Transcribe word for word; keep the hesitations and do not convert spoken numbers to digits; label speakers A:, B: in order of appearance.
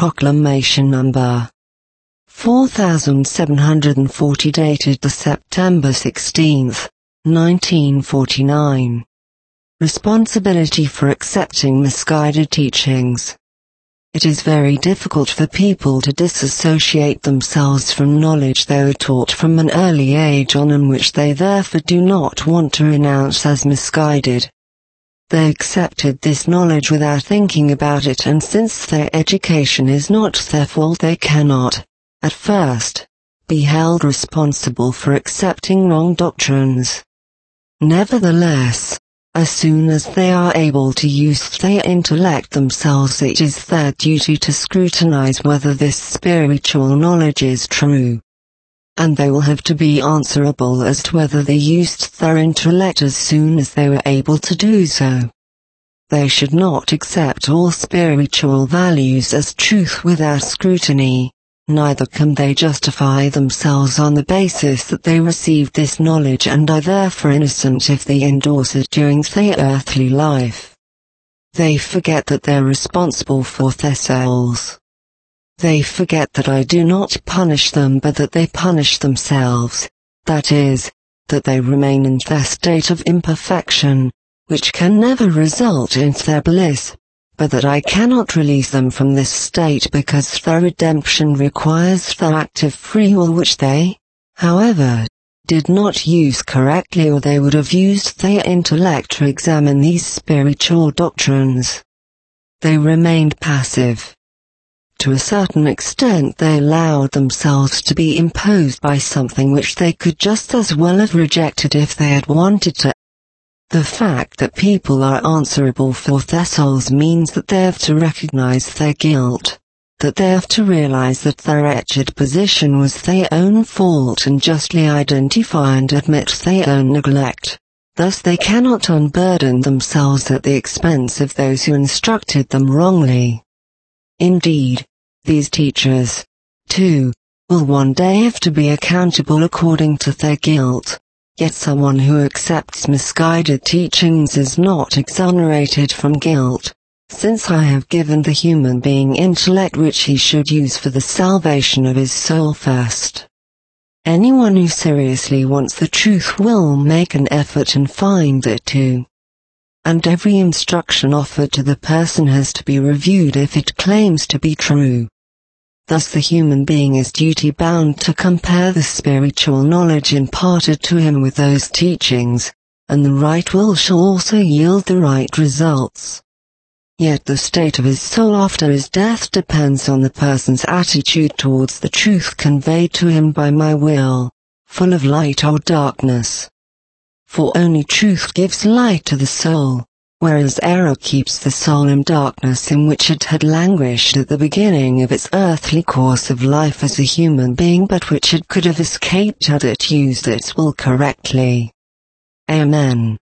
A: Proclamation Number four thousand seven hundred forty dated the September sixteenth, nineteen forty-nine. Responsibility for accepting misguided teachings. It is very difficult for people to disassociate themselves from knowledge they were taught from an early age on and which they therefore do not want to renounce as misguided. They accepted this knowledge without thinking about it, and since their education is not their fault, they cannot, at first, be held responsible for accepting wrong doctrines. Nevertheless, as soon as they are able to use their intellect themselves, it is their duty to scrutinize whether this spiritual knowledge is true. And they will have to be answerable as to whether they used their intellect as soon as they were able to do so. They should not accept all spiritual values as truth without scrutiny, neither can they justify themselves on the basis that they received this knowledge and are therefore innocent if they endorse it during their earthly life. They forget that they are responsible for their souls. They forget that I do not punish them but that they punish themselves, that is, that they remain in their state of imperfection, which can never result in their bliss, but that I cannot release them from this state because their redemption requires their active free will, which they, however, did not use correctly, or they would have used their intellect to examine these spiritual doctrines. They remained passive. To a certain extent they allowed themselves to be imposed by something which they could just as well have rejected if they had wanted to. The fact that people are answerable for their souls means that they have to recognize their guilt, that they have to realize that their wretched position was their own fault and justly identify and admit their own neglect. Thus they cannot unburden themselves at the expense of those who instructed them wrongly. Indeed, these teachers, too, will one day have to be accountable according to their guilt. Yet someone who accepts misguided teachings is not exonerated from guilt, since I have given the human being intellect which he should use for the salvation of his soul first. Anyone who seriously wants the truth will make an effort and find it too. And every instruction offered to the person has to be reviewed if it claims to be true. Thus the human being is duty-bound to compare the spiritual knowledge imparted to him with those teachings, and the right will shall also yield the right results. Yet the state of his soul after his death depends on the person's attitude towards the truth conveyed to him by my will, full of light or darkness. For only truth gives light to the soul, whereas error keeps the soul in darkness in which it had languished at the beginning of its earthly course of life as a human being, but which it could have escaped had it used its will correctly. Amen.